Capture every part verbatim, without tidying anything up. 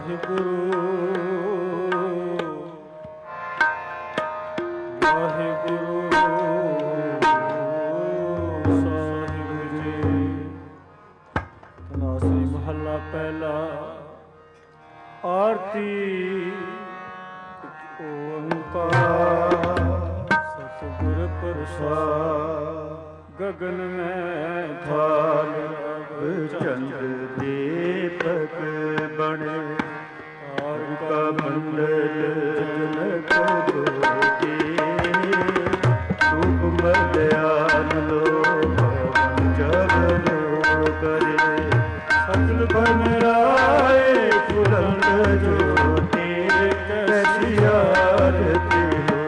ਵਾਹਿਗੁਰੂ ਵਾਹਿਗੁਰੂ ਸਾਹਿਬ ਜੀ। ਤਨਾਸਰੀ ਮਹੱਲਾ ਪਹਿਲਾ। ਆਰਤੀ ਓੰਕਾਰ ਸਤਿਗੁਰ ਪ੍ਰਸਾਦ। ਗਗਨ ਮੈਂ ਥਾਲ ਚੰਦ ਦੀਪਕ ਬਣੇ। ਤਾਰਿਕਾ ਮੰਡਲ ਜਨਕ ਜੋਤੀ। ਧੂਪ ਮਲਿਆਨ ਲੋ ਜਗਨ ਕਰੇ। ਸਤਿ ਬਨ ਰਾਏ ਫੁਲੰਦ ਜੋਤੀ। ਕੈਸੀ ਆਰਤੀ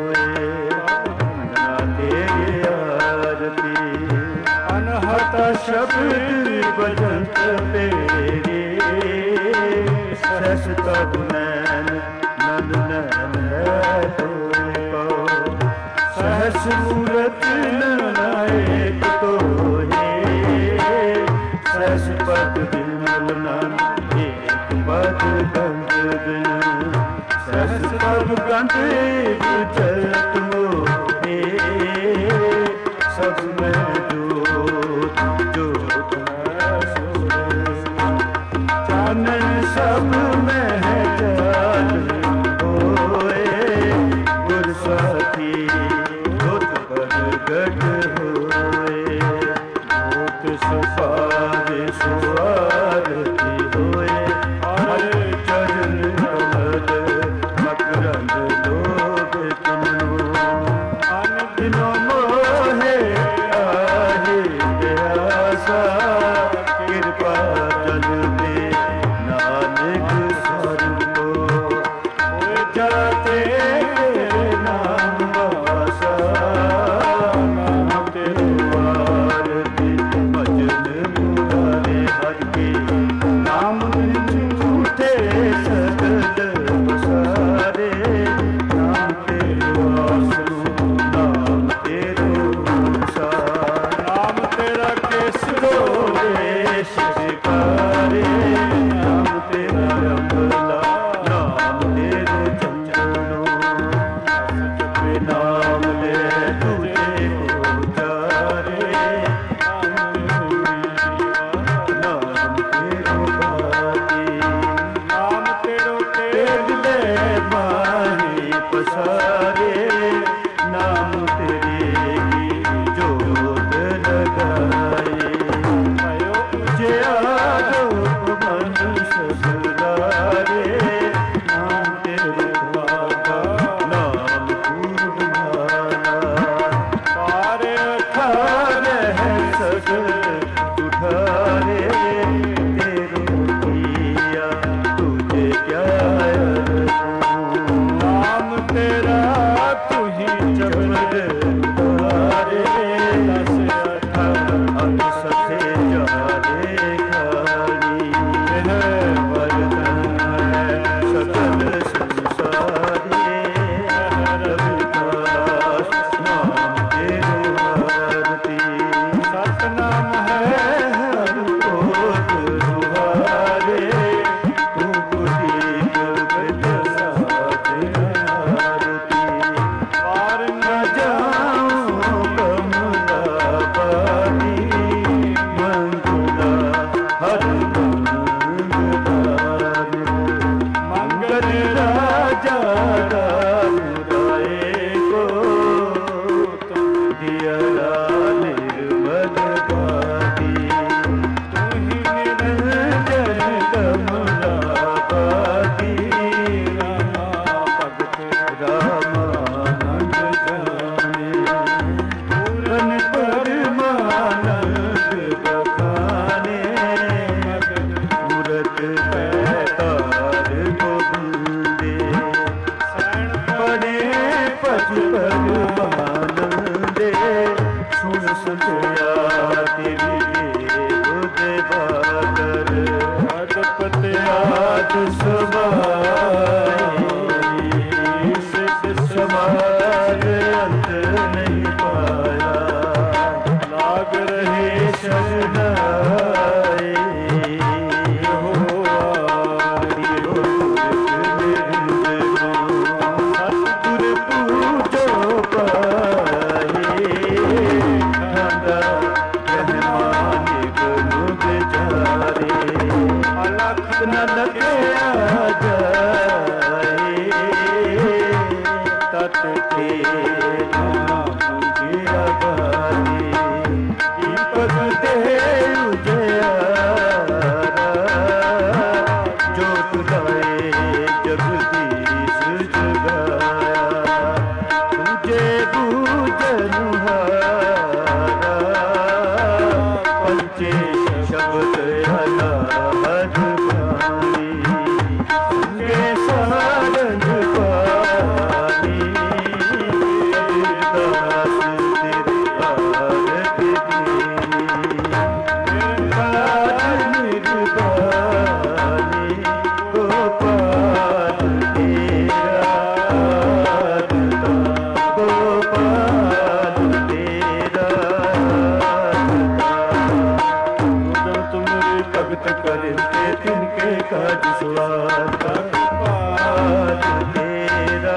ਸ਼ਬਦ ਬਜੰਤ ਤੇਰੇ। ਸਹਿਸ ਤਬ ਨੈਣ ਨੰਦ ਨੈਣ ਹੈ ਤੋਏ ਕੋ। ਸਹਿਸ ਮੂਰਤ ਨਾਇਕ ਤੋਏ। ਸਹਿਸ ਪਦ ਬਿਮਲ ਨੰਦ ਏਕ ਪਦ ਗੰਧ ਬਿਨ। ਸਹਿਸ ਤਬ ਗੰਧ ਵਿਚਰਤ ਮੋਹੇ। ਸਭ ਮੈਂ ਚਾਨਣ ਸਭ ਮਹਿ ਜਲ ਹੋਏ। ਗੁਰ ਸਾਖੀ ਗੁਰ ਪ੍ਰਗਟ ਹੋਏ। ਮੋਤ ਸੁਭਾਵੇ ਸੁਆਰਤੀ ਹੋਏ। ਹਰ ਚਰਨ ਕਮਲ ਮਕਰੰਦ ਲੋਕ ਤੁਮਨੂੰ। ਅਨ ਦਿਨੋ ਮੋਹੇ ਆਹੇ ਦਿਆਸਾ। ਕਿਰਪਾ ਜਲ ਦੇ ਨਾਨਕ ਸਰਬੋ। ਹੋਏ ਜਾਤੇ ਤੇਰੇ ਨਾਮ ਵਾਸਾ। ਨਾਮ ਤੇਰੇ ਆਰਤੀ ਭਜਨ ਮੁਰਾਰੇ ਹਰਿ ਕੇ। ਨਾਮ ਵਿੱਚ ਝੂਠੇ ਸਗਲ ਬਸਾਰੇ। ਨਾਮ ਤੇਰੇ ਵਾਸਨੂ ਨਾਮ ਤੇਰੇ ਸਾਰ। ਨਾਮ ਤੇਰਾ ਕੇਸਰੋ ਸ਼ਿਕਾਰੇ। ਨਾਮ ਤੇਰਾ ਅੰਬਲਾ ਨਾਮ ਤੇਰੇ ਚੰਚਲੋ। ਜਪੇ ਨਾਮ ਲੈ ਤੁਝੇ ਉਚਾਰੇ। ਨਾਮ ਤੇਰੋ ਬਾਤੀ। ਨਾਮ ਤੇਰੋ ਤੇਗ ਲੈ ਮਾਹੀ ਪਸਾਰੇ। ਨਾਮ ਤੇਰੇ ਕੀ ਜੋਤ ਲਗਾਏ। ਨਾਮ ਤੇਰੇ ਬਾਬਾ ਨਾਮ ਪੂਰਨਾਨਾ। ਪਾਰੇ ਖਾਰੇ ਸਗਲ ਉਠਾਰੇ। ਤੇਰੋ ਕੀਆ ਤੁਝੇ ਕਿਆ ਅਰਜ਼ੂ। ਨਾਮ ਤੇਰਾ ਤੁਹੀ ਜਬਰ ਦੁਆਰੇ। ਦਸ ਅਠ ਸਥੇ ਜਾਰੇ ਖਾਣੀ। ਇਹ ਵਰਤਨ ਹੈ ਸਗਲ ਸੰਸਾਰੀ। ਰਵਿਦਾਸ ਨਾਮ ਤੇਰੋ ਆਰਤੀ। ਸਤਿਨਾਮ के उजियारा जोत लाए जगदीश जगाया तुझे बूझनुहारा पंचे शब्द अनाहत बानी संगे सारंग पानी दास तेरे आरत दीनी निर्बानी गोपाल तेरा गोपाल तेरा तुमरे भगत करते तिनके काज सुवाता गोपाल तेरा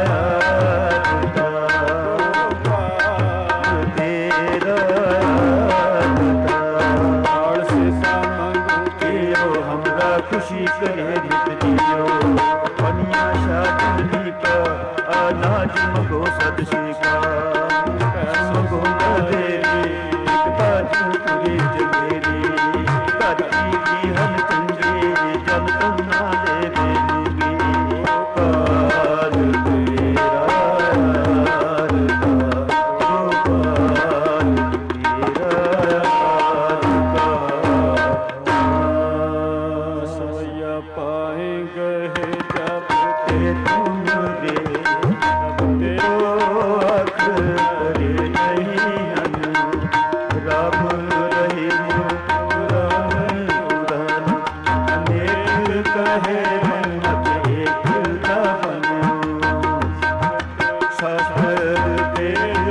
खुशी करे नित जियो बनिया शादी का अनाज मगो सदसी का मगो देवी एक बात तुझे जगेरी करती की हल चंदेरी जल तन्ना ले बेलूगी गोपाल तेरा गोपाल तेरा पाए गए जब ते तुमरे तेरो अख करे नहीं अनु राम रहीम पुराण पुराण अनेक कहे मनत एक न बनो शास्त्र वेद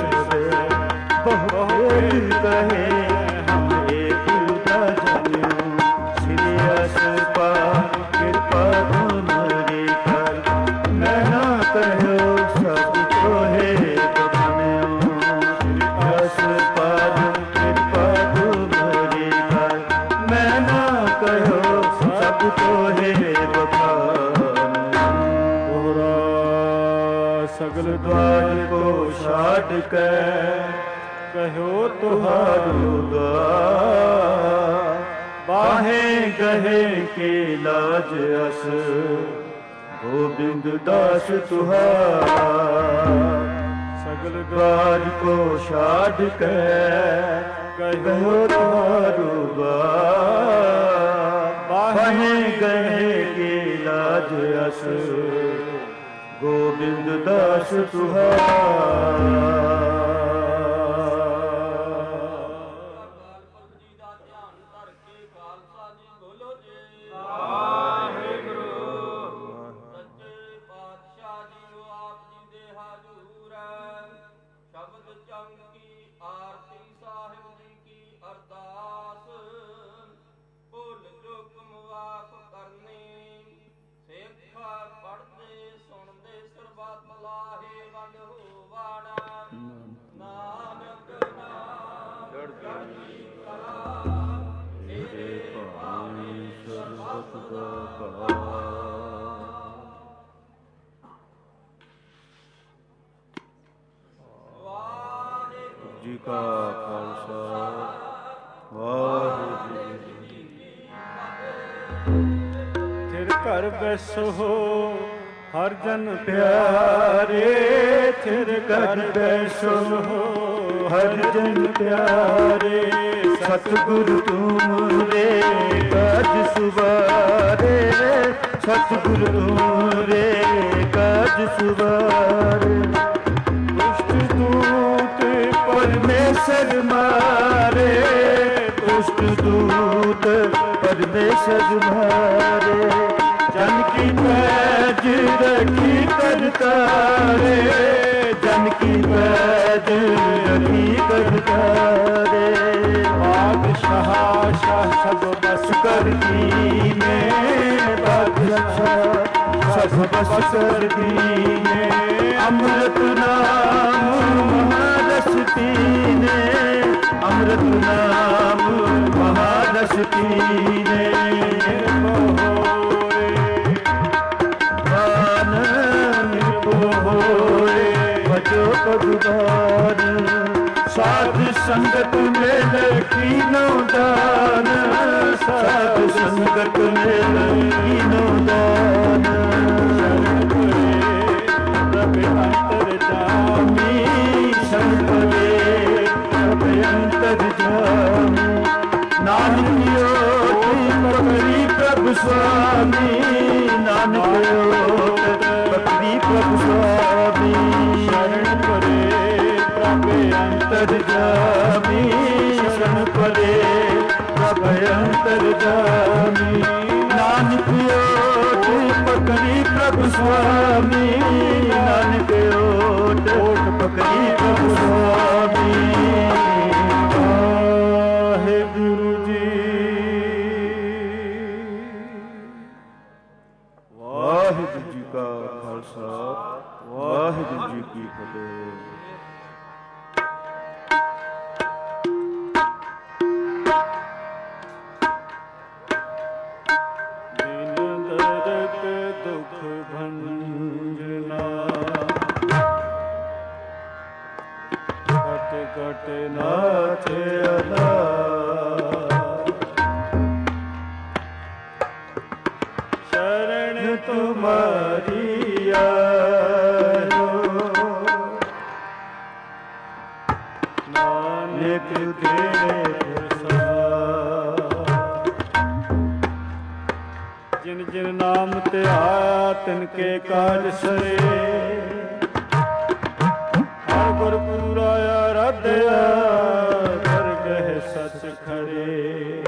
बहुत कहे हम एक न जनो श्रेयस पा कृपा तुम्हारी कर मैं ना कहो सब तो है बखनो श्रेयस पाद कृपा तुम्हारी कर मैं ना कहो सब तो है बखनो सगल द्वार को छाड़ के कहो तुहारो द्वार बाहें गहे के लाज अस गोविंद दास तुहारा सगल द्वार को छाड़ के कहो तुहारो द्वार बाहें गहे के लाज अस गोविंद दास तुहारा जी का खालसा वाहिगुरू जी थिर घर बैसो हर जन प्यारे थिर घर बैसो हर जन प्यारे सतगुरु तुमरे काज सुवारे सतगुरु तुमरे काज सुवारे दुष्ट दूत परमेश्वर मारे दुष्ट दूत परमेश्वर मारे जन की पैज रखी करतारे जन की पैज रखी करतारे बादशाह शाह सब बस कर दीने बादशाह सब बस कर दीने अमृत नाम महारस पीने अमृत नाम महारस पीने भगवान भजो भगवान साध संगत मेल कीनो दान, साध संगत मेल कीनो दान। प्रभ अंतर जामी, शरण परे प्रभ अंतर जामी। नानक ओट पकड़ी प्रभु स्वामी, नानक ओट पकड़ी प्रभु स्वामी। शरण परे प्रभ अंतर जामी, शरण परे प्रभ अंतर जामी। नानक ओट पकड़ी प्रभु स्वामी, नानक ओट ओट पकड़ी प्रभु स्वामी। वाहिगुरु जी, वाहिगुरु जी का खालसा, वाहिगुरु जी की फतेह। नाथ अला शरण तुम्हारी आयो, नानक तेरे प्रसाद। जिन जिन नाम ते आया तिनके काज सरे, गुरपुरा आराध्या कर गए सच खड़े।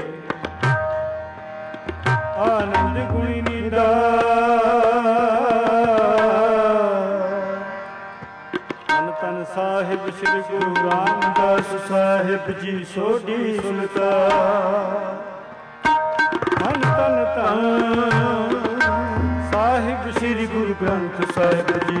आनंद गुणी निदा तन तन साहिब श्री गुरु रामदास साहिब जी सोढ़ी सुल्तान। मन तन तन साहिब श्री गुरु ग्रंथ साहिब जी।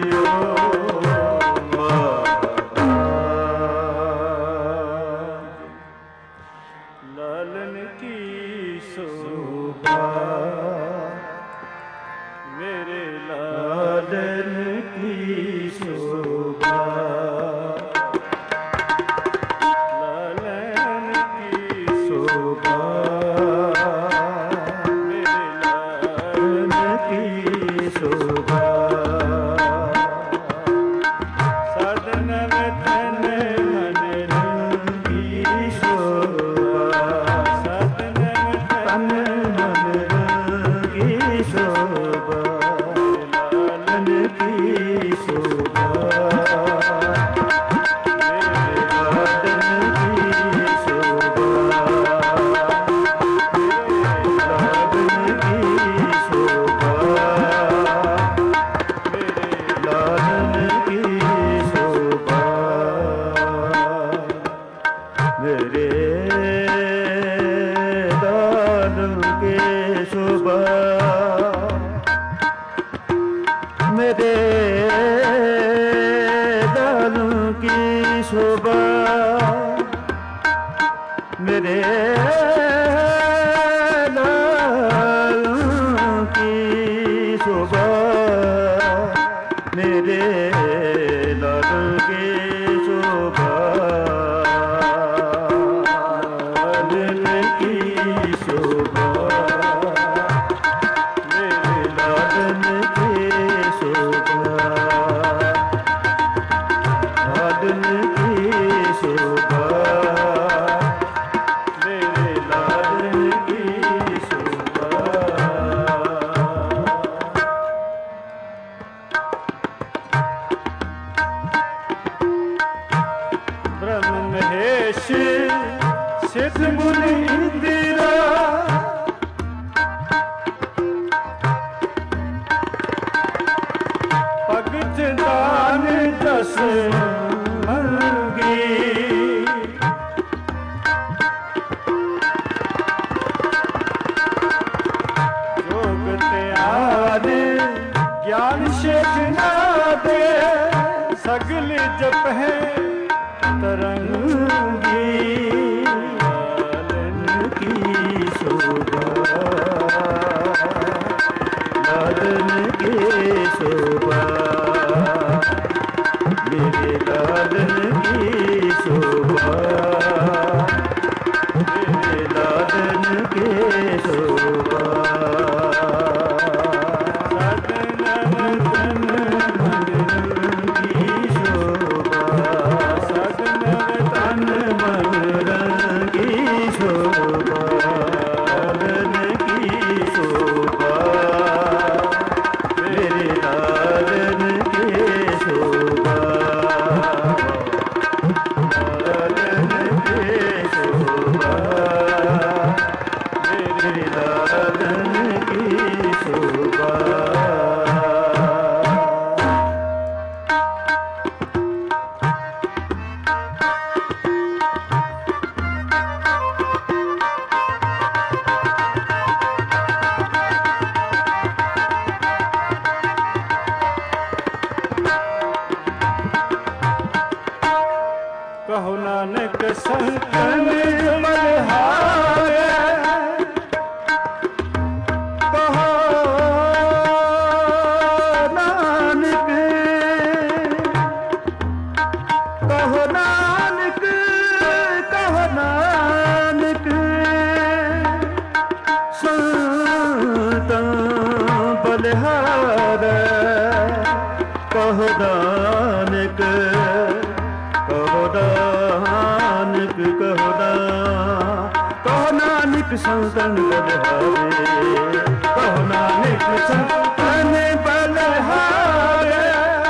ਸੋਦਾ ਕਹੋ ਨਾਨਕ ਸੰਤਨ ਬਲਿਹਾਰੇ ਕਹੋ ਨਾਨਕ ਸੰਤਨ ਬਲਿਹਾਰੇ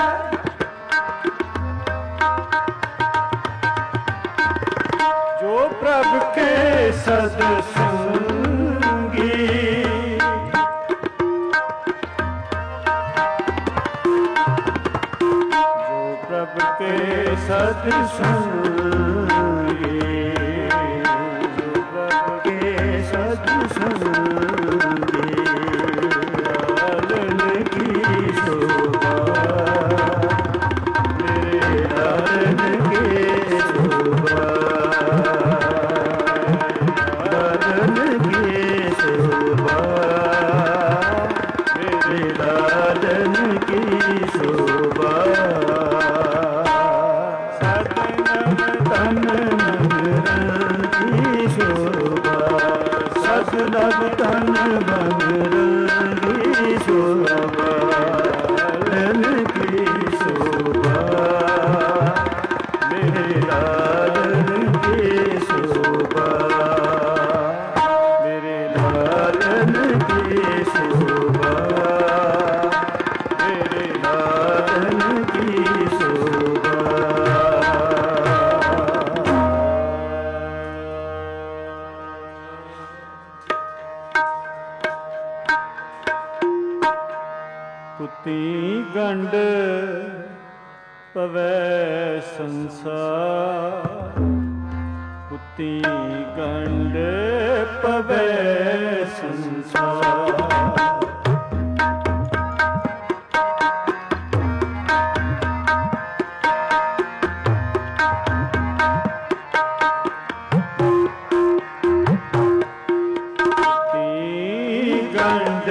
ਜੋ ਪ੍ਰਭ ਕੇ ਸਦ ਸੰਗੀ ਜੋ ਪ੍ਰਭ ਕੇ ਸਦ ਸੰਗੀ ਜੋ ਪ੍ਰਭ ਕੇ ਸਦ ਸੰਗੀ ਲਾਲਨ ਕੀ ਸ਼ੋਭਾ ਮੇਰੇ ਲਾਲਨ ਕੀ ਸ਼ੋਭਾ ਲਾਲਨ ਕੀ ਸ਼ੋਭਾ ਮੇਰੇ ਲਾਲਨ ਕੀ ਸ਼ੋਭਾ ਤਨ ਮਗਰਨ ਕੀ ਸ਼ੋਭਾ ਸਤਿ ਤਨ ਮਗਰਨ ਕੀ ਸ਼ੋਭਾ ਲਾਲਨ ਕੀ ਸ਼ੋਭਾ ਮੇਰੇ ਲਾਲਨ ਕੀ ਸ਼ੋਭਾ ਮੇਰੇ ਲਾਲਨ ਕੀ ਸ਼ੋਭਾ ਮੇਰੇ ਲਾਲਨ ਕੀ ਸ਼ੋਭਾ ਕੁਤੀ ਗੰਢ ਪਵੈ ਸੰਸਾਰ ਕੁਤੀ ਗੰਢ ਪਵੈ ਸੰਸਾਰ ਕੁਤੀ ਗੰਢ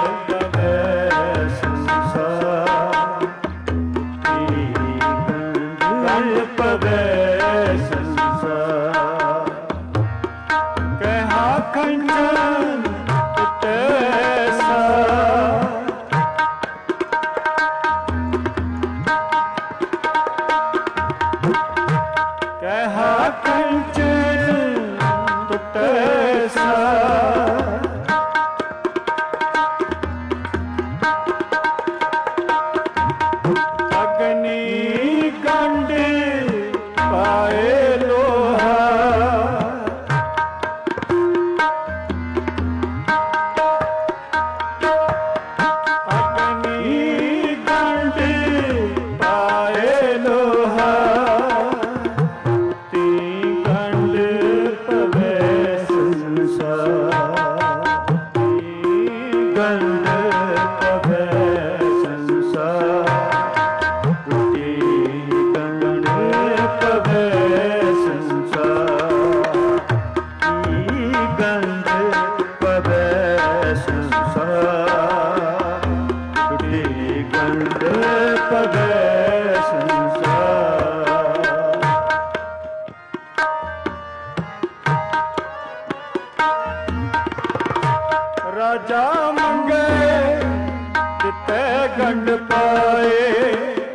ਰਾਜਾ ਮੰਗੇ ਕਿਤੇ ਗੰਢ ਪਾਏ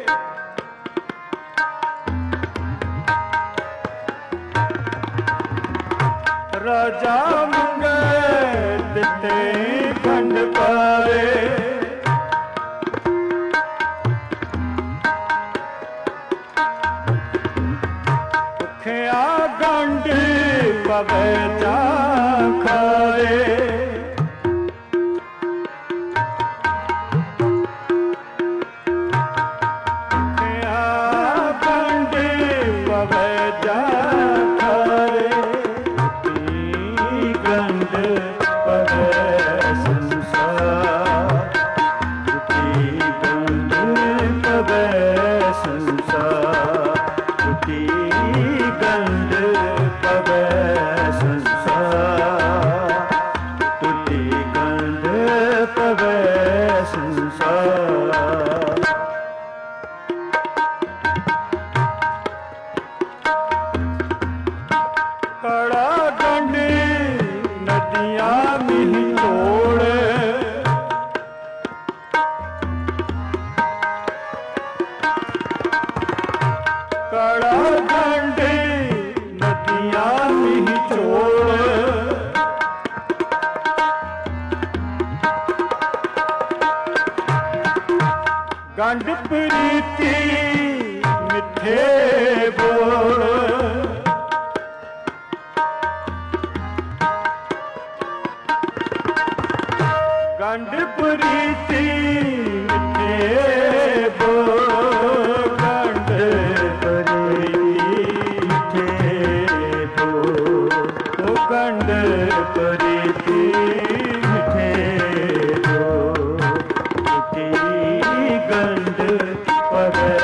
ਰਾਜਾ ਮੰਗੇ ਕਿਤੇ ਗੰਢ ਪਾਏ ਭੁੱਖਿਆ ਗੰਢ ਪਵੇ ਜਾ ਖਾਏ ਸੰਸਾਰ ਗੰਢ ਪ੍ਰੀਤੀ ਮਿੱਠੇ ਬੋਲ, ਗੰਢ ਪ੍ਰੀਤੀ ਮਿੱਠੇ ਬੋਲ, ਗੰਢ ਪ੍ਰੀਤੀ ਮਿੱਠੇ ਬੋਲ, ਉਹ ਗੰਢ ਪ੍ਰੀਤੀ ਮਿੱਠੇ ਬੋਲ, ਮਿੱਠੀ ਗੰਢ ਪਵੈ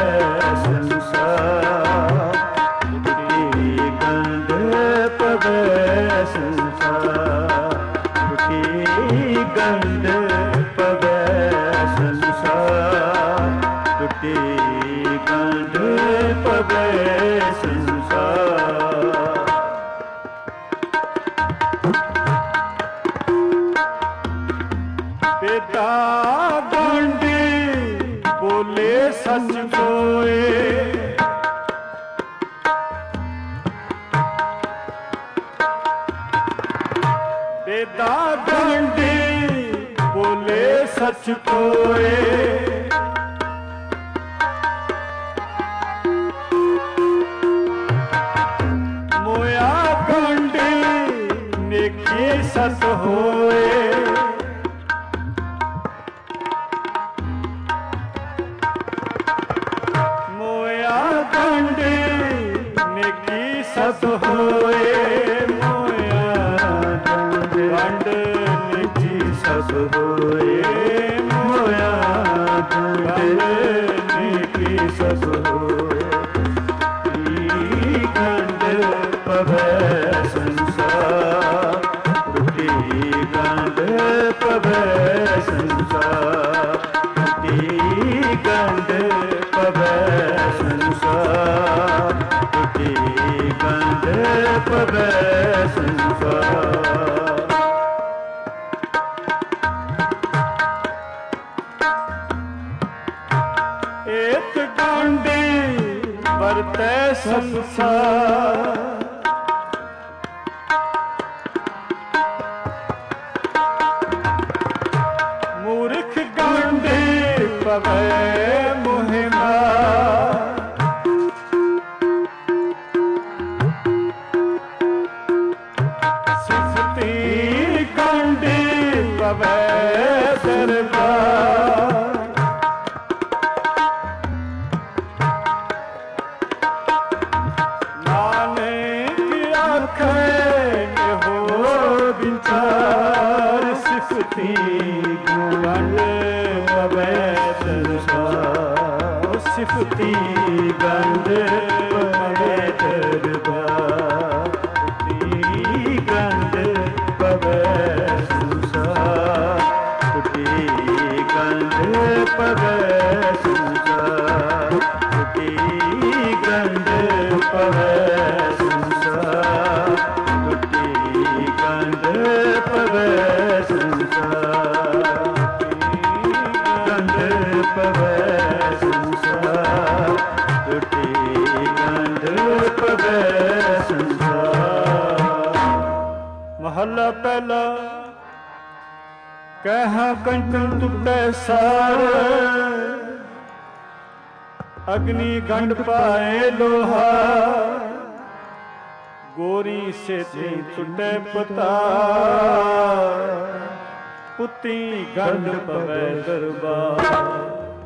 ਸੰਸਾਰ, ਮਿੱਠੀ ਗੰਢ ਪਵੈ ਸੰਸਾਰ, ਮਿੱਠੀ ਗੰਢ ਪਵੈ ਸੰਸਾਰ, ਟੁੱਟੀ ਗੰਢ ਪਵੈ ਸੰਸਾਰ। ਬੇਟਾ ਗੰਢ ਬੋਲੇ ਸੱਚ ਕੋਏ, ਬੇਟਾ ਗੰਢ ਬੋਲੇ ਸੱਚ ਕੋਏ, ਮੋਇਆ ਗੰਢ ਨੇਕੀ ਸਤ ਹੋਏ, ਮੋਇਆ ਗੰਢ ਨੇਕੀ ਸਤ ਹੋਏ, ਮੋਇਆ ਗੰਢ ਨੇਕੀ ਸਤ ਹੋਏ, ਮੋਇਆ ਗੰਢ ਨੇਕੀ ਸਤ ਹੋਏ, ਗੰਢ ਪਵੈ ਸੰਸਾਰ, ਟੁੱਟੀ ਗੰਢ ਪਵੈ ਸੰਸਾਰ, ਟੁੱਟੀ ਗੰਢ ਪਵੈ ਸੰਸਾਰ, ਟੁੱਟੀ ਗੰਢ ਪਵੈ ਸੰਸਾਰ। ਏਕ ਗੰਢ ਵਰਤੈ ਸੰਸਾਰ, ਮੂਰਖ ਗੰਢ ਪਵੈ ਮੋਹਿ ਮਾਰ, ਸਿਫਤੀ ਗੰਢ ਪਵੈ ਦਰਬਾਰ, ਵਿਚਾਰ ਸਿਫਤੀ ਗੰਢ ਪਵੈ ਦਰਬਾਰ, ਸਿਫਤੀ ਗੰਢ ਪਵੈ ਦਰਬਾਰ, ਟੁੱਟੀ ਗੰਢ ਪਵੈ ਸੰਸਾਰ, ਟੁੱਟੀ ਗੰਢ ਪਵੈ ਸੰਸਾਰ, ਟੁੱਟੀ ਗੰਢ ਪਵੈ ਸੰਸਾਰ, ਟੁੱਟੀ ਗੰਢ ਪਵੈ ਸੰਸਾਰ, ਗੰਢ ਪਵੈ ਸੰਸਾਰ, ਟੁੱਟੀ ਗੰਢ ਪਵੈ ਸੰਸਾਰ। ਮਹੱਲਾ ਪਹਿਲਾ। ਕਹਿ ਕੰਚਨ ਟੁੱਟੈ ਸਾਰ, ਅਗਨੀ ਗੰਢ ਪਾਏ ਲੋਹਾ, ਗੋਰੀ ਸੇਤੀ ਟੁੱਟੈ ਪਤਾਰ, ਪੁੱਤੀ ਗੰਢ ਪਵੈ ਦਰਬਾਰ,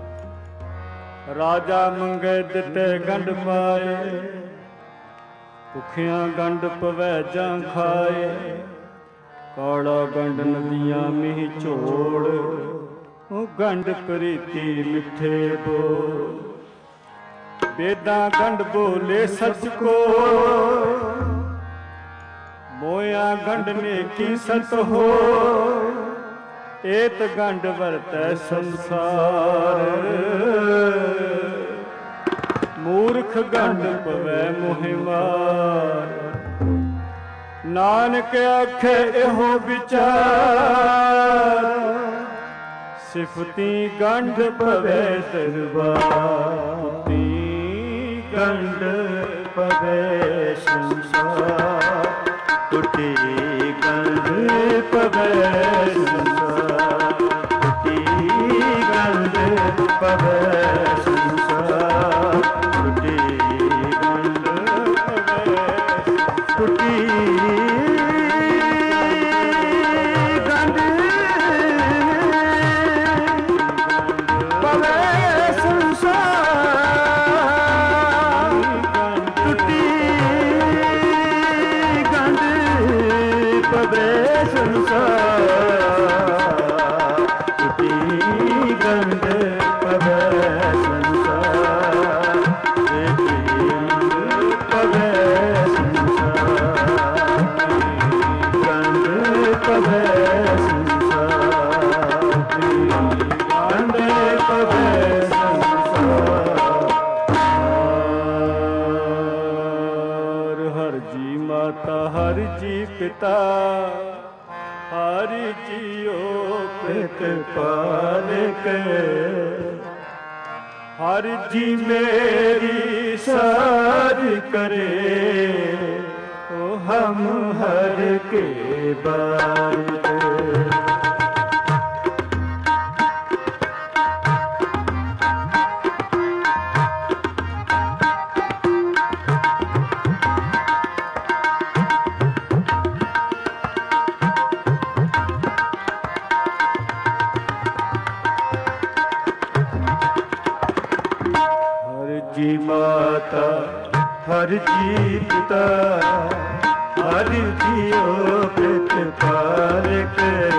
ਰਾਜਾ ਮੰਗੈ ਦਿੱਤੇ ਗੰਢ ਪਾਏ, ਭੁੱਖਿਆਂ ਗੰਢ ਪਵੈ ਜਾਂ ਖਾਏ, ਕਾਲਾ ਗੰਢ ਨਦੀਆਂ ਮੀਂਹ ਝੋੜ, ਉਹ ਗੰਢ ਪ੍ਰੀਤੀ ਮਿੱਠੇ ਬੋਲ, ਬੇਦਾਂ ਗੰਢ ਬੋਲੇ ਸੱਚ ਕੋ, ਮੋਇਆ ਗੰਢ ਨੇਕੀ ਸਤ ਹੋ, ਏਤ ਗੰਢ ਵਰਤੈ ਸੰਸਾਰ, ਮੂਰਖ ਗੰਢ ਪਵੈ ਮੋਹਿ ਮਾਰ, ਨਾਨਕ ਆਖੇ ਇਹੋ ਵਿਚਾਰ, ਸਿਫਤੀ ਗੰਢ ਪਵੈ ਦਰਬਾਰ, ਗੰਢ ਪਵੈ ਸੰਸਾਰ, ਟੁੱਟੀ ਗੰਢ ਪਵੈ ਸੰਸਾਰ, ਟੁੱਟੀ ਗੰਢ ਪਵੈ पवे संसार, इति गंध पवे संसार, इति पवे संसार, गंध पवे संसार, गंध पवे हर जी पिता, हर जियो पित पालक, हर जी मेरी सार करे, तो हम हर के बारिक। माता हर जी पिता, हर जियो पित पालक,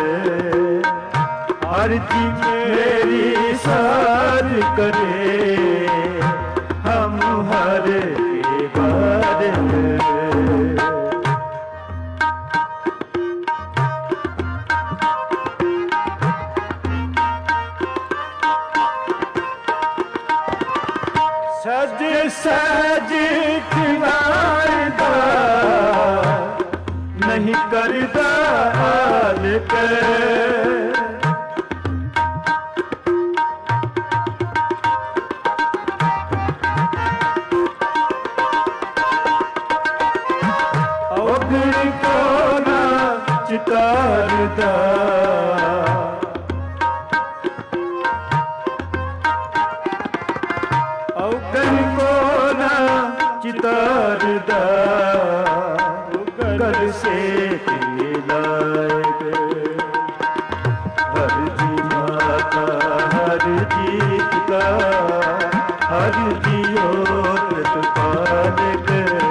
हर जी मेरी सार करे, हम हर के बारिक। सज सज खिलारदा, नहीं करदा आलक, औगण को ना चितारदा, औगण को ना चितारदा, कर से लायक। हर जी माता हर जी पिता, हर जियो प्रतिपालक,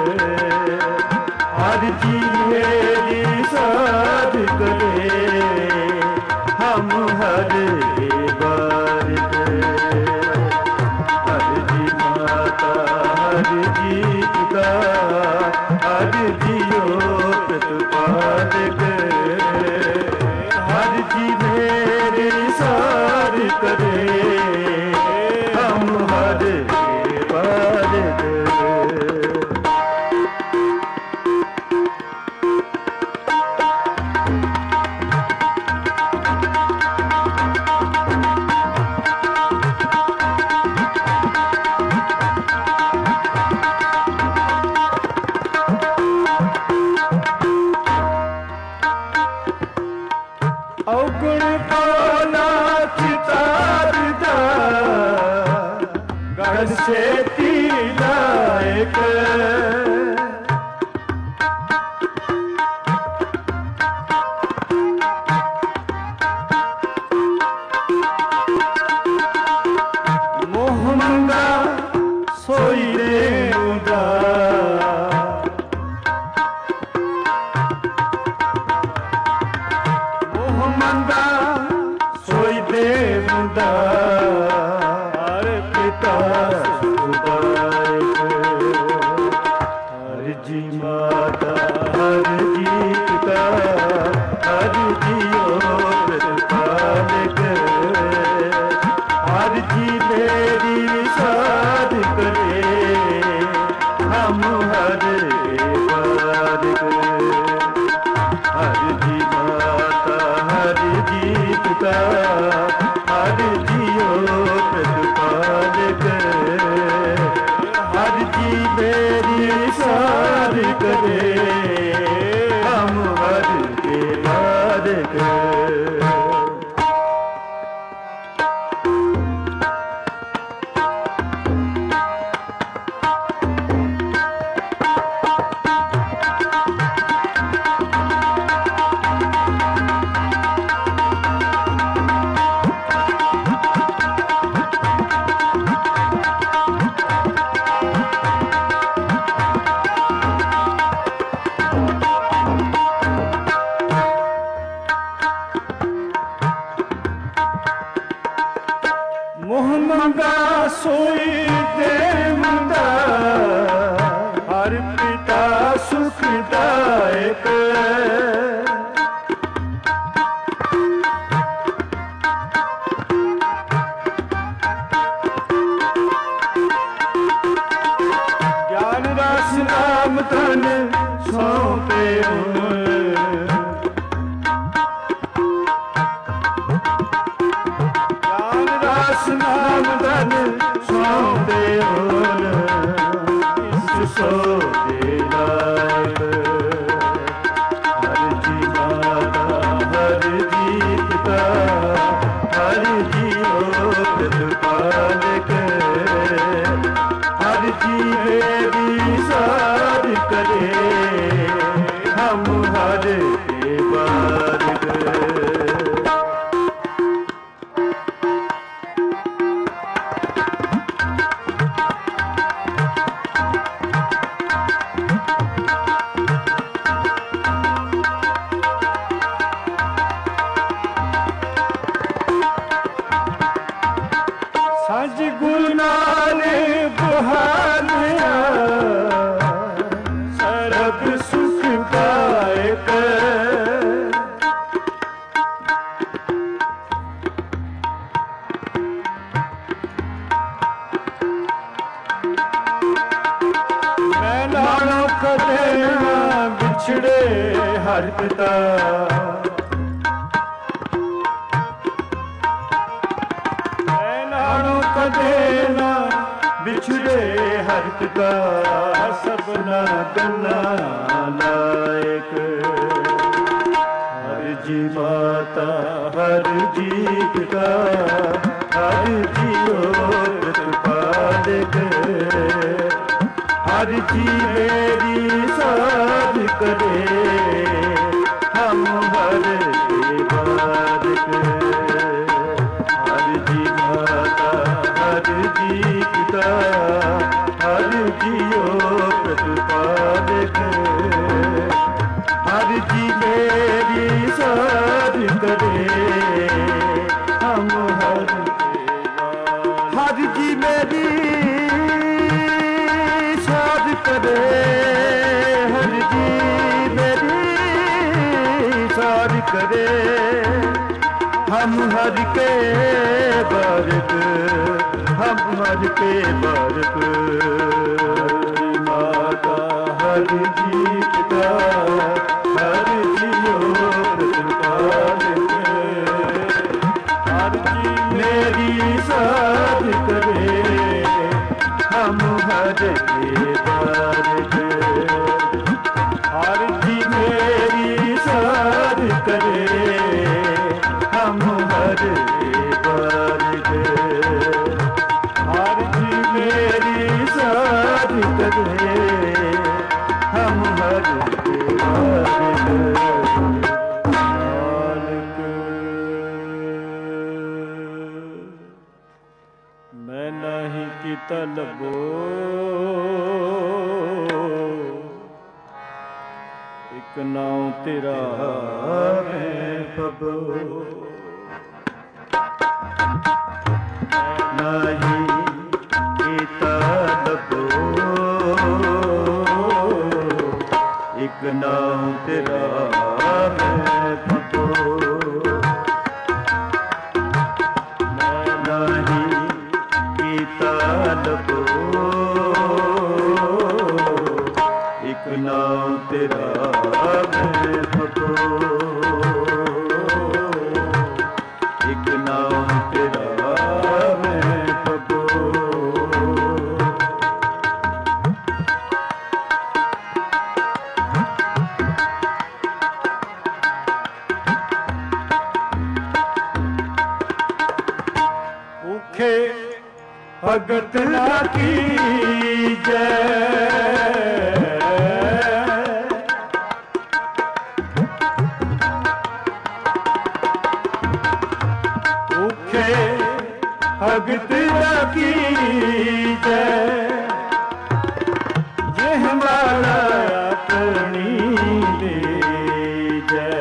हर जी मेरी साध करे, हम हर के बारिक। हर जी माता हर जी पिता, हर जियो प्रतिपालक, हर जी मेरी सार करे, हम हर के बारिक। औगुण पाना चितारदा, गढ़ से लायक, मोह मंगा सोई देऊदा, मंगा सोई देवदा, हर पिता सुदायक। हर जी माता हर जी पिता, हर जियो प्रतिपालक, हर जी मेरी साध करे, हम हर के बारिक। हर जी माता हर जी पिता, हर जियो प्रतिपालक, हर जी मेरी सार करे, हम हर के बारिक। ਪਿਤਾ ਨਾਲੋਂ ਕਦੇ ਨਾ ਵਿਛੜੇ ਹਰ ਪਿਤਾ ਸਭਨਾ ਗੱਲਾਂ ਲਾਇਕ ਹਰ ਜੀ ਮਾਤਾ ਹਰ ਜੀ ਪਿਤਾ ਹਰ ਜੀਓ ਪ੍ਰਤਿਪਾਲਕ हर जी मेरी साध करे हम हर के बारक हर जी माता हर जी पिता हर जियो प्रतिपालक हर जी मेरी साध करे हम हर के हर जी मेरी करे हर जी मेरी सार करे हम हर के बारक हम हर के बारक माता हर जी पिता हर जियो प्रतिपालक हर जी मेरी सार करे हम हर के बारक हर जी मेरी साध करे हम हर के बारक हर जी मेरी साध करे हम हर के बारक मैं नहीं की तलबो एक नाम तेरा मैं पबो नहीं की तलबो एक नाम तेरा मैं पबो नहीं तलबो एक नाम तेरा मैं पबो एक नाम तेरा मैं पबो भूखे भगत ना कीजै भूखे भगत ना कीजै यह माला अपनी लीजै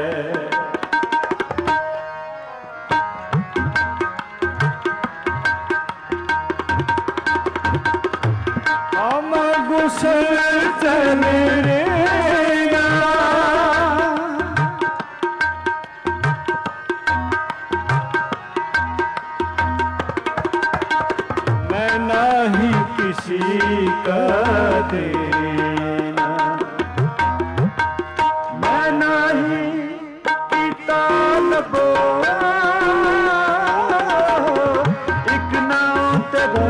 चलेगा मैं नहीं किसी का देना मैं नहीं पिता लबो एक नाम तेरा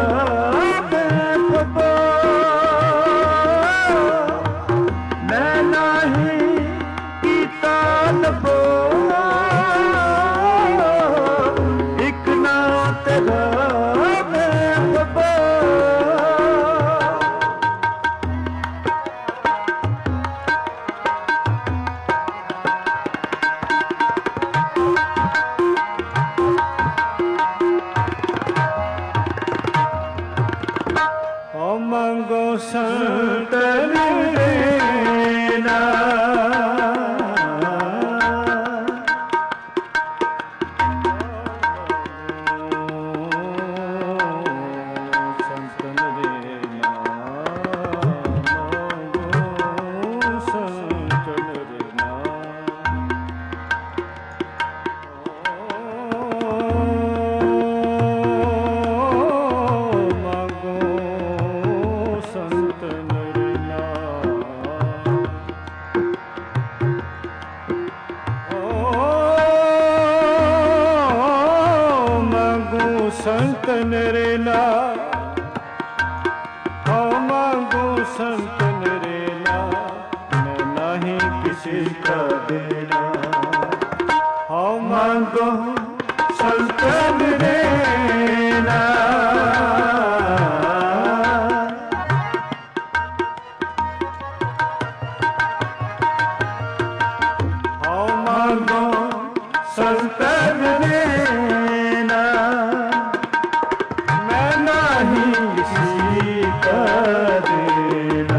संत नरेला, हाँ मांगो संत नरेला, मैं नहीं किसी का देना। हाँ मांगो संत नरेला, हाँ मांगो संत नरेला, मैं नहीं किसी का देना।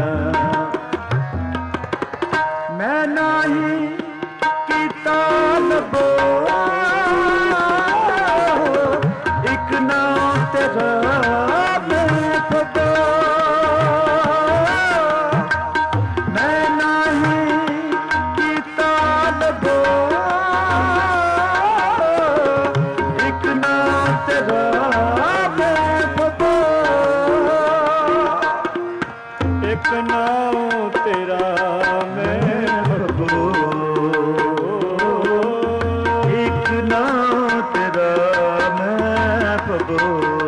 मैं नहीं कीता लबो एक ना तेरा मैं फबो। मैं नहीं कीता लबो एक ना तेरा मैं फबो। एक नाम तेरा मैं फबो, एक नाम तेरा मैं फबो।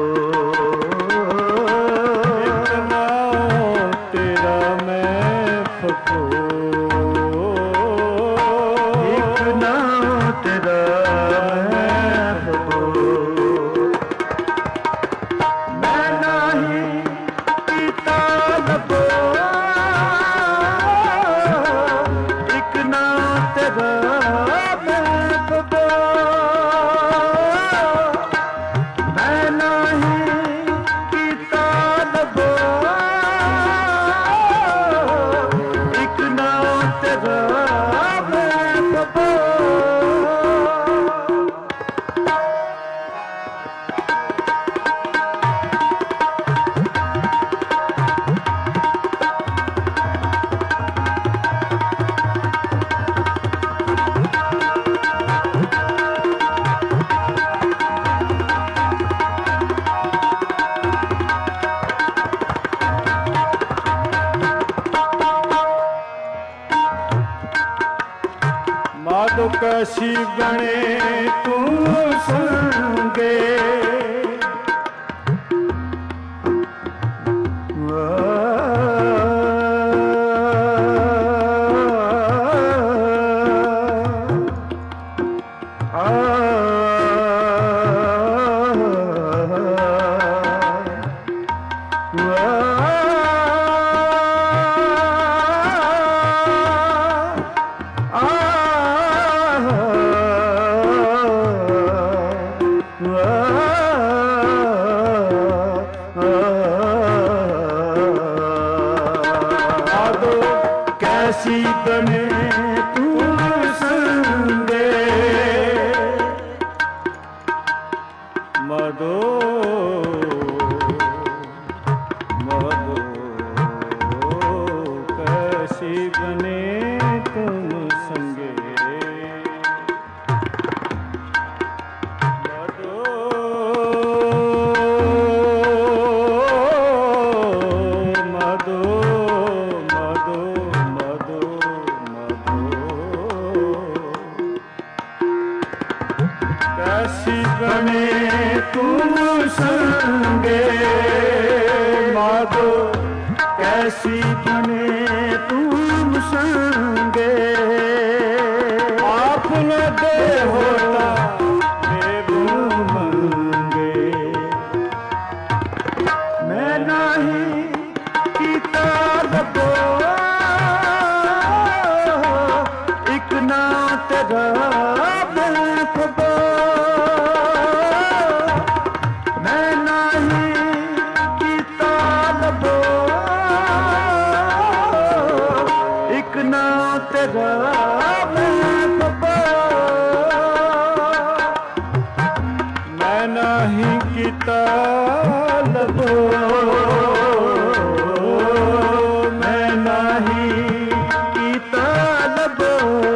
एक नाम तेरा मैं फबो, एक नाम तेरा मैं फबो। मैं नहीं कीता लबो एक ना तेरा मैं फबो। मैं नहीं कीता लबो एक ना तेरा मैं फबो। माधो कैसी बने तू संगे, कैसी बने तू संगे। मधो मधो कैसी बने तुम संगे। मधो मधो मधो मधो कैसी बने तुम संगे। माधो कैसी बने तुम संगे। आप न दे होता मेरे मंगे। मैं नहीं कीता लबो एक ना तेरा मैं फबो। मैं नहीं कीता लबो एक ना तेरा मैं फबो। मैं नहीं कीता लबो मैं नहीं कीता लबो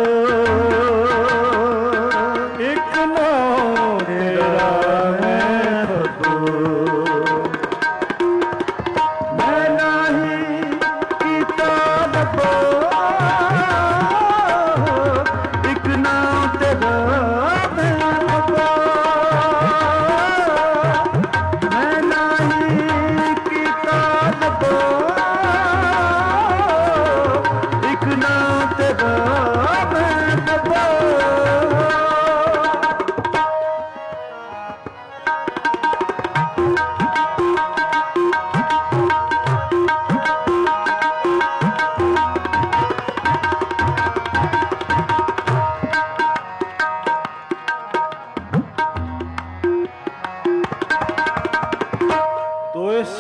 एक नाम तेरा मैं फबो। मैं नहीं कीता लबो एक नाम तेरा मैं फबो।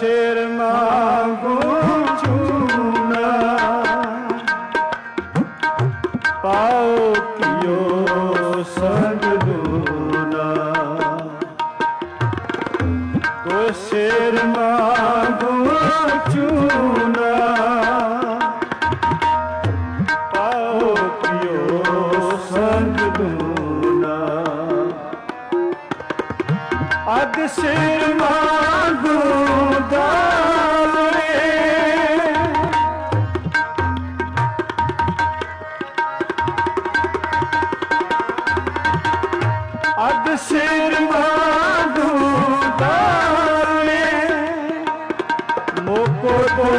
शेर मांगू चूना पाओ कियो संग दूना दो शेर मांगू चूना पाओ कियो संग दूना अग शेर मांगू दाल अग शेर मांगू दाल मोको तो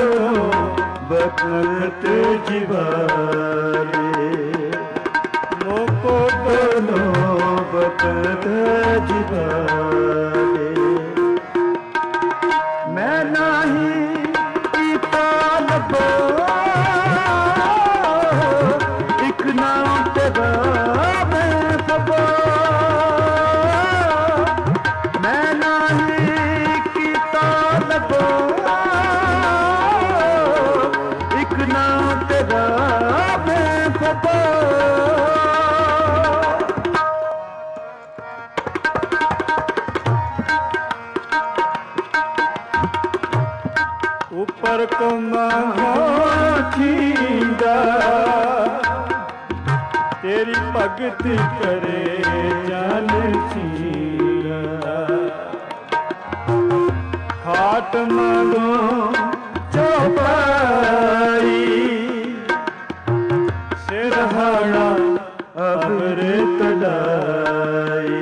बकत जीवारे मोको तो बकत जीवारे मैं नाही कीता लबो एक नाम तेरा मैं फबो मैं नाही कीता लबो एक नाम तेरा मैं फबो ऊपर को मांगो छींदा तेरी भगति करे जान छींदा खाट मांगो चौपाई सिरहाना अमृत डाई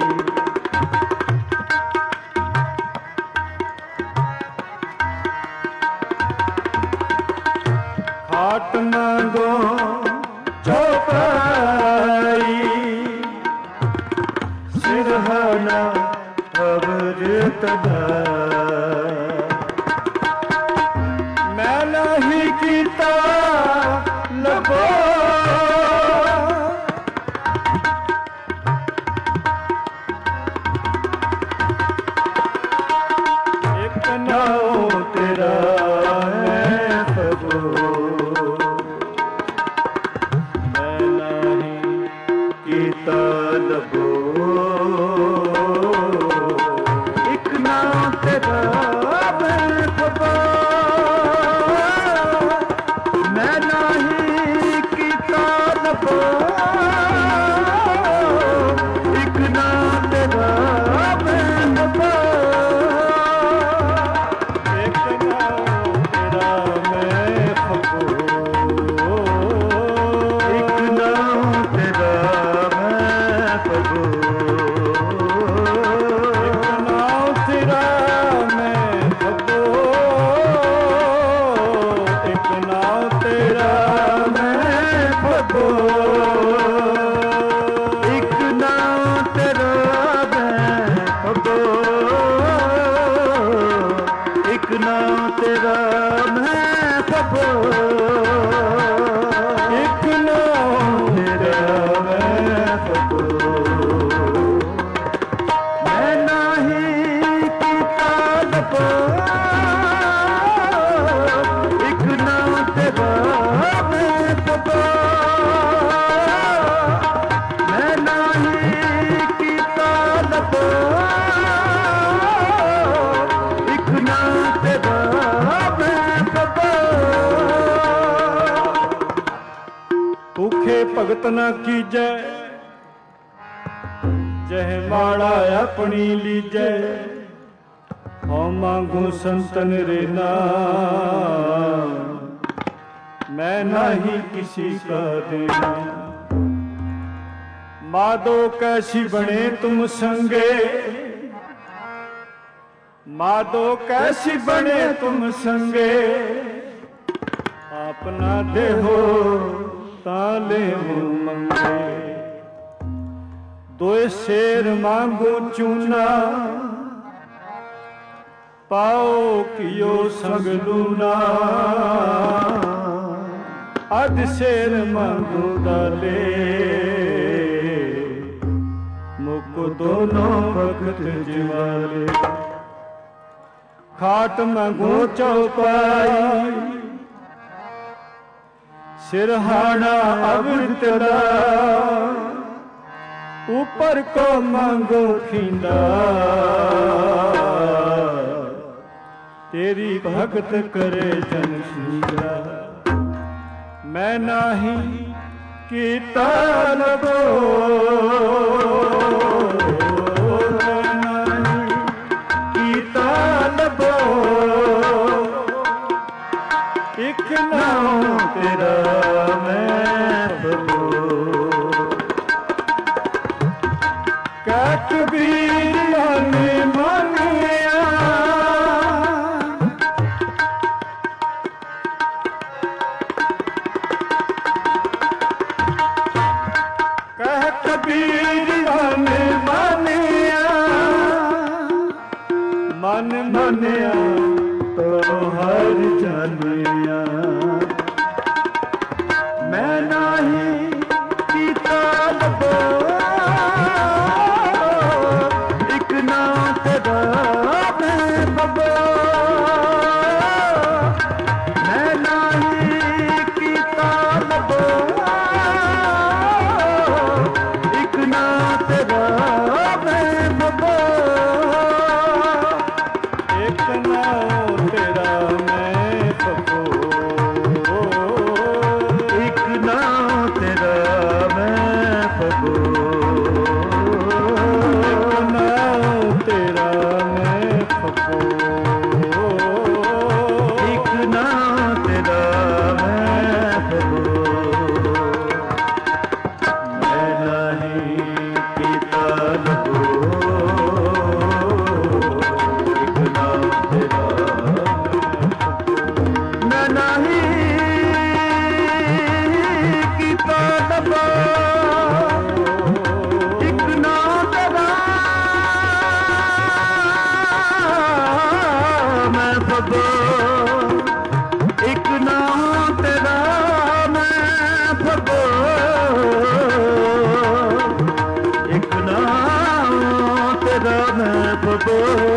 खाट मांगो चौपाई सिरहाना अमृत मैं नहीं कीता लबो एक नाम तेरा मैं फबो मैं नहीं कीता लबो एक नाम तेरा मैं फबो मैं नहीं कीता लबो एक नाम तेरा मैं फबो एक नाम तेरा मैं फबो एक नाम तेरा मैं फबो एक नाम तेरा मैं फबो एक नाम तेरा मैं फबो एक नाम तेरा मैं फबो एक नाम तेरा मैं फबो एक नाम तेरा मैं फबो मैं नाही कीता लबो एक नाम तेरा मैं फबो मैं नाही कीता लबो एक नाम तेरा मैं फबो भूखे भगत न कीजै जह माड़ा अपनी लीजै हाँ मांगू संतन रे नाम मैं नहीं किसी का देना माधो कैसी बने तुम संगे माधो कैसी बने तुम संगे अपना देहो ताले मंगे दो शेर मांगू चूना पाओ कियो संग लूना अध शेर मांगू डाले मुक दोनों भगत जिवाले खाट मंगू चौपाई सिरहाना अमृतला ऊपर को मंगो खिंदा तेरी भगत करे जन सीधा मैं नाही कीता लबो एक नाम तेरा मैं प्रभु क्या कबीर मन मानिया कह कबीर मन मानिया मन मानिया तो हर जानिया मैं नाही कीता लबो एक ना तेरा मैं बबो मैं नाही कीता लबो एक ना तेरा मैं बबो एक ना तेरा मैं बबो एक ना तेरा मैं बबो एक ना तेरा मैं बबो एक ना तेरा मैं बबो मैं नहीं कीता लबो एक ना तेरा मैं नहीं कीता लबो एक ना तेरा मैं बबो एक ना तेरा मैं बबो एक ना तेरा मैं बबो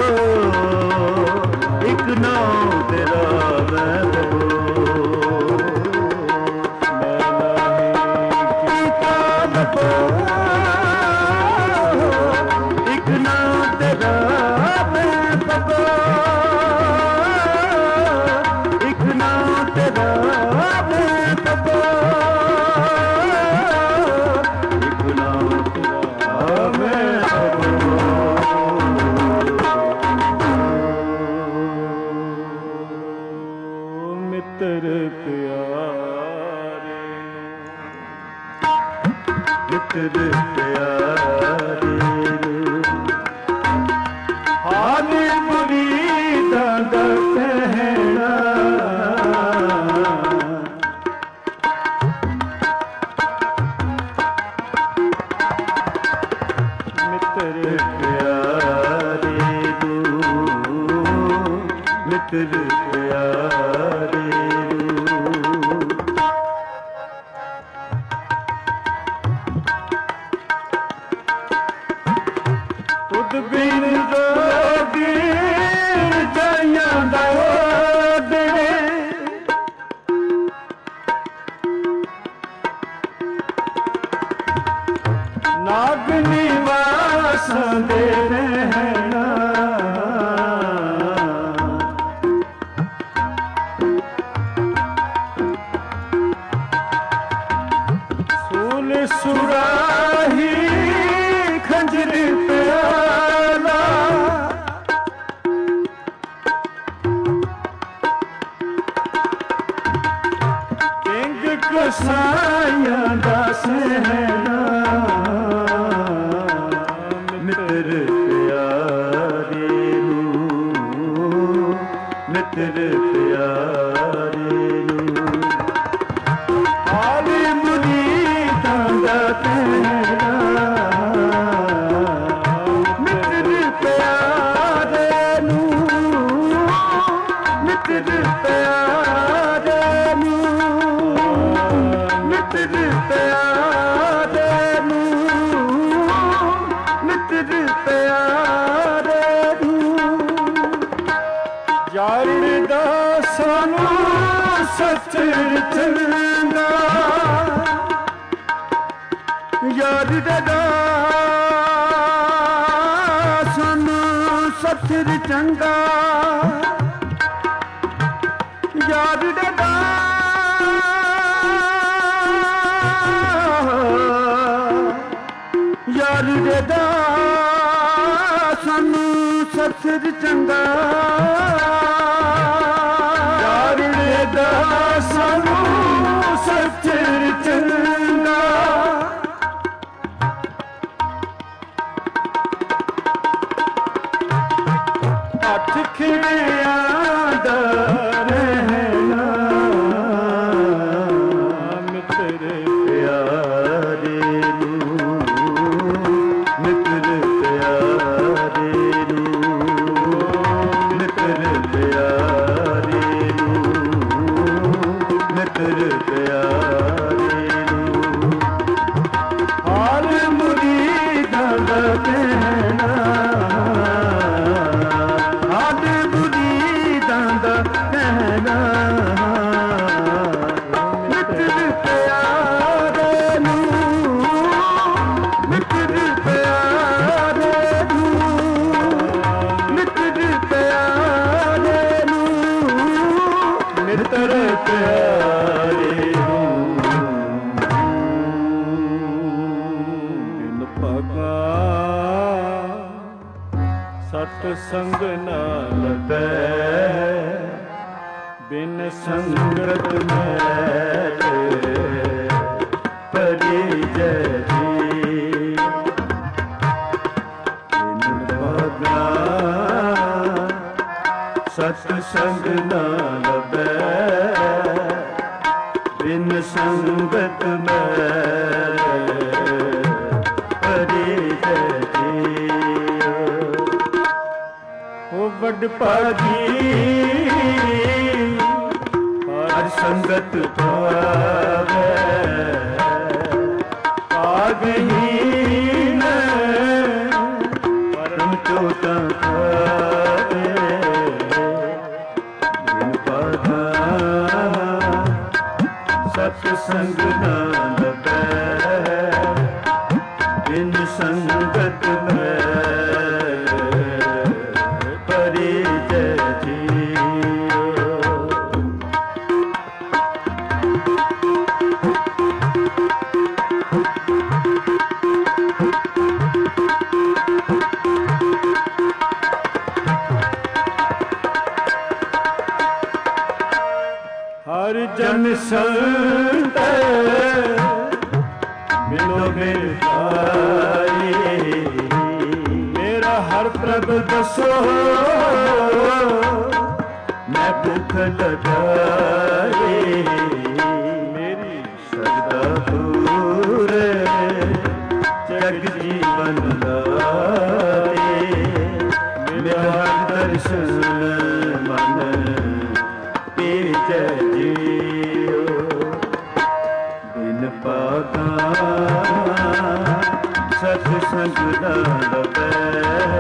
एक ना तेरा मैं बबो एक ना तेरा मैं बबो एक ना तेरा मैं बबो एक ना तेरा मैं बबो मित्र प्यारे मित्र प्यारे हाल मुरीदा दा कहना मित्र प्यारे मित्र प्यारे खुद बिन रोगी जाइया दे नाग निवास दे रहना सूल सुराही खंजर प्याला किंग कसाया दा सहना मित्र प्यारे ਚੰਗਾ ਯਾਰ ਦਾ ਸਾਨੂੰ ਸੱਚਰ ਚੰਗਾ ਯਾਰ ਦਾ ਯਾਰ ਦਾ ਸਾਨੂੰ ਸੱਚਰ ਚੰਗਾ ਯਾਰ ਦਾ ਸਾਨੂੰ ਸੱਚਰ ਚੰਗਾ ਹੱਥ ਖਿੜਿਆਂ ਦਾ ਰਹਿਣਾ ਮਿੱਤਰ ਪਿਆਰੇ ਨੂੰ ਮਿੱਤਰ ਪਿਆਰੇ ਨੂੰ ਮਿੱਤਰ ਪਿਆਰੇ ਨੂੰ ਮਿੱਤਰ ਪਿਆਰੇ ਨੂੰ ਹਾਲ ਮੁਰੀਦਾਂ ਦਾ ਕਹਿਣਾ ਸੰਗ ਨਾ ਲਗੈ ਬਿਨ ਸੰਗਤ ਮੈਲ ਪਰੀ ਜੈ ਜੀ ਬਿਨ ਭਾਗਾ ਸਤ ਸੰਗ ਨਾ ਲਗੈ ਬਿਨ ਸੰਗਤ ਮੈਲ ਪਰੀ ਜੈ ਜੀ ਵੱਡ ਭਾਗੀ ਹਰ ਸੰਗਤ ਪਾਵੇ ਭਾਗਹੀਨ ਪਰਮ ਚੋਟਾਂ ਪਾਵੇ ਬਿਨ ਭਾਗਾ ਸਤ ਸੰਗ ਨਾ ਲਗੈ ਬਿਨ ਸੰਗਤ ਹਰ ਜਨ ਸੰਤ ਮਿਲੋ ਮਿਲ ਪਾਈ ਮੇਰਾ ਹਰ ਪ੍ਰਭ ਦਸੋ ਮੈਂ ਭੁੱਖ ਲਗਾਈ ਮੇਰੀ ਸਰਦਾ ਪੂਰੇ ਜਗ ਜੀਵਨ ਲਾਏ ਮੇਰਾ ਦਰਸ਼ਨ ਮਨ ਜੈ ਜੀਓ ਬਿਨ ਪਾਗਾ ਸਤ ਸੰਗ ਨਾ ਲਗੈ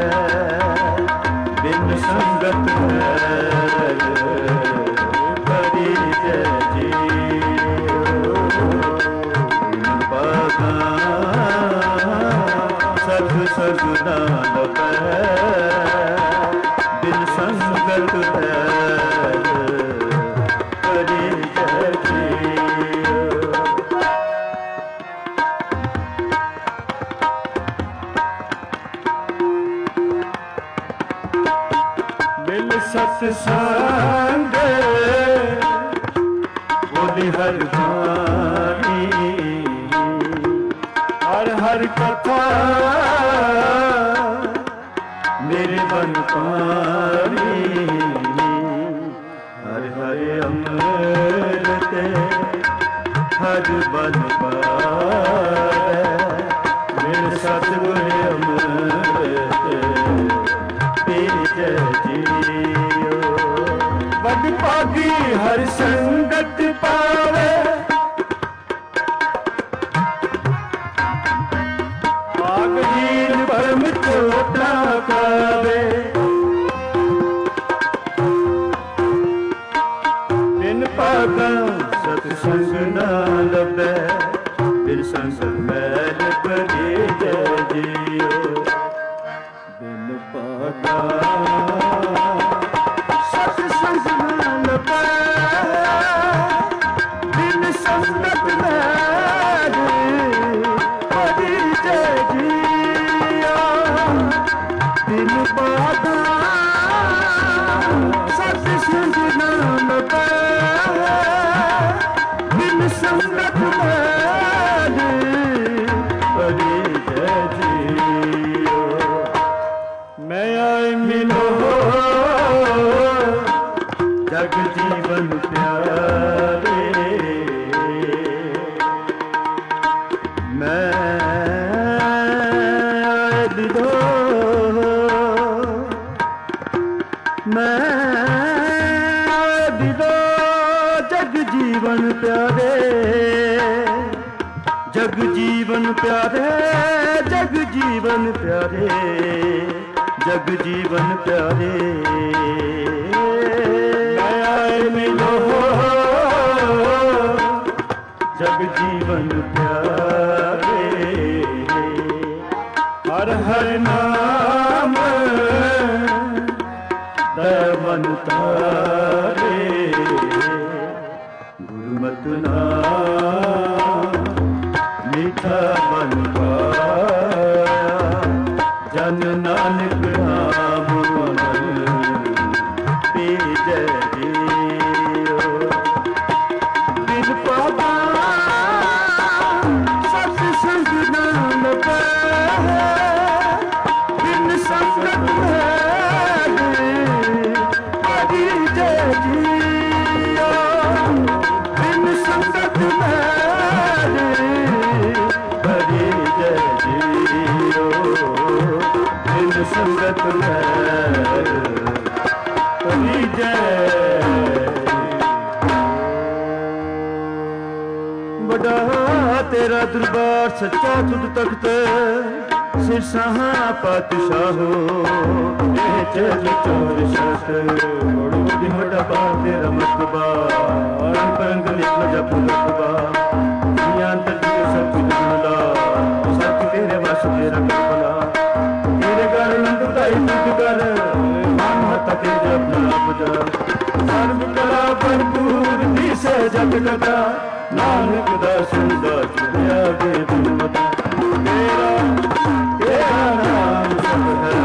ਬਿਨ ਸੰਗਤ ਮੈਲ ਪਰੀ ਜੈ ਜੀਓ ਬਿਨ ਪਾਗਾ ਸਤ ਸੰਗ ਨਾ ਲਗੈ ਬਿਨ ਸੰਗਤ ਮੈਲ ਸਤ ਸੰਗ ਬੋਲੀ ਹਰ ਬਾਣੀ ਹਰ ਹਰ ਕਥਾ ਮੇਰੇ ਬਨ ਪਾਣੀ ਹਰ ਹਰ ਅੰਮ੍ਰਿਤ ਹਰ ਬਨ ਪਾਵੇ ਮੇਰੇ ਸਤਿਗੁਰ ਅੰਮ੍ਰਿਤ ਤੇਰੀ ਜੈ ਜੀਓ ਵੱਡ ਭਾਗੀ ਹਰ ਸੰਗਤ ਪਾਵੇ ਭਾਗਹੀਨ ਪਰਮ ਚੋਟਾ ਕਾਵੇ ਬਿਨ ਭਾਗਾ ਸਤ दिलो मैं दिलो जग जीवन प्यारे जग जीवन प्यारे जग जीवन प्यारे जग जीवन प्यारे आए मिलो जग जीवन प्यारे हर हर नाम दयावन तारे गुरुमत नाम मीठा बन पाया जन नानक नाम पी जय जियो दिल पावा सत्संग नाम बिन संगत हरि जय जियो बिन संगत हरि जय जियो बिन संगत हरि जय बड़ा तेरा दरबार सच्चा तुद तख्त सिर साहा पातशाहो चल चोर शत बड़ो दिमड़ा बा तेरा मतबा पंग लिख जप मतबा अंतर दियो सब कुछ मिला सच तेरे वश तेरा करबला तेरे घर नंद ताई तुझ कर मान हता तेरे अपना पूजा सर्व कला भरपूर दिसे जग कथा नानक दर्शन दा चुनिया दे बिनमता तेरा तेरा नाम सब है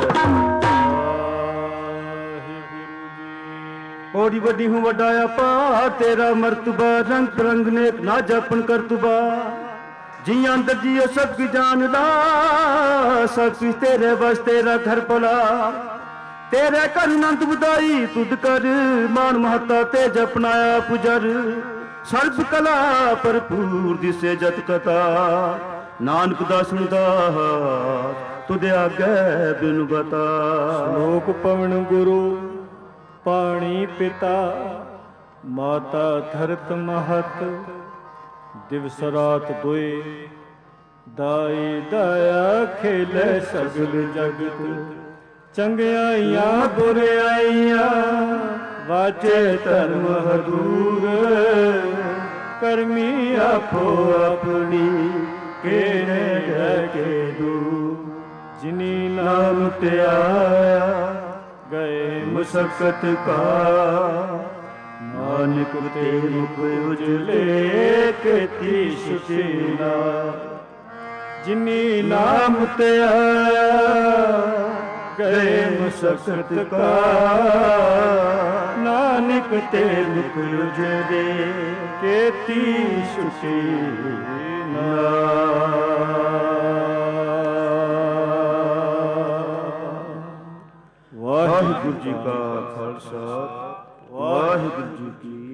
ओडी वड्डी हूँ वड्डा आपा तेरा मर्तबा रंग रंग ने ना जपन करतुबा जी अंदर जियो सब की जान ला सब कुछ तेरे बस तेरा घर पला तेरे कर नंद बुदाई तुद कर मान महता तेज अपनाया पुजर सर्व कला भरपूर दिसे जत कथा नानक दास दास तुदे आगे बिन बता श्लोक पवन गुरु पाणी पिता माता धरत महत दिवस रात दुए दाई दाया खेले सगल जगत चंगियाइयां बुराइयां वाचे धर्म हदूर करमी आपो अपनी केने के दूर जिनी नाम ते आया गए मुसक्कत का नानक ते मुख उजले केती सुशीला जिनी नाम ते आया गए मुसक्कत का नानक ते मुख उजले केती सुशीला वाहिगुरु जी का खालसा वाहिगुरु जी की